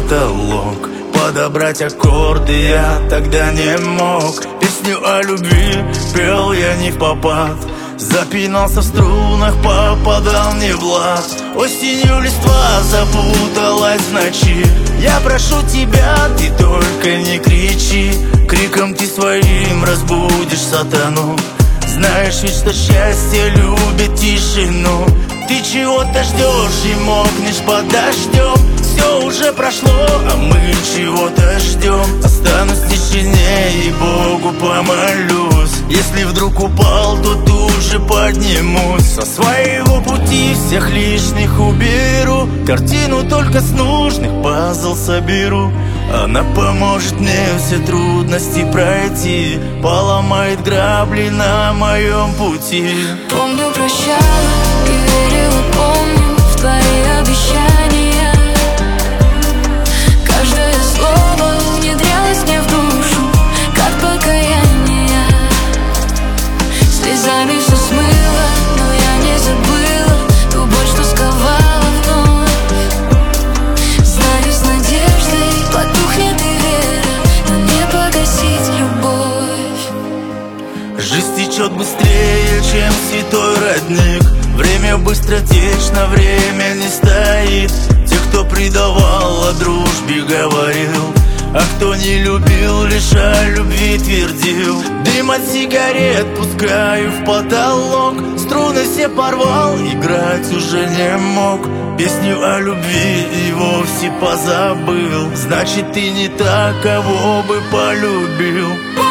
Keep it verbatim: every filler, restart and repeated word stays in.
потолок. Подобрать аккорды я тогда не мог. Песню о любви пел я не впопад, запинался в струнах, попадал не в лад. Осенью листва запуталась в ночи. Я прошу тебя, ты только не кричи. Криком ты своим разбудишь сатану. Знаешь ведь, что счастье любит тишину. Ты чего-то ждешь и мокнешь под дождем. Все уже прошло, а мы чего-то ждем. Останусь в тишине и Богу помолюсь. Если вдруг упал, то тут же поднимусь. Со своего пути всех лишних уберу. Картину только с нужных пазл соберу. Она поможет мне все трудности пройти, поломает грабли на моем пути. Помню, прощала и верила, помню в твои обещания. Каждое слово внедрялось мне в душу, как покаяние. Слезами все смыло, но я не забыла ту боль, что сковала вновь. Знаю, с надеждой потухнет и вера, но не погасить любовь. Жизнь течет быстрее, чем святой родник. Время быстротечно, время не стоит. Те, кто предавал, о дружбе говорил, а кто не любил, лишь о любви твердил. Дым от сигарет пускаю в потолок. Струны все порвал, играть уже не мог. Песню о любви и вовсе позабыл. Значит, ты не та, кого бы полюбил.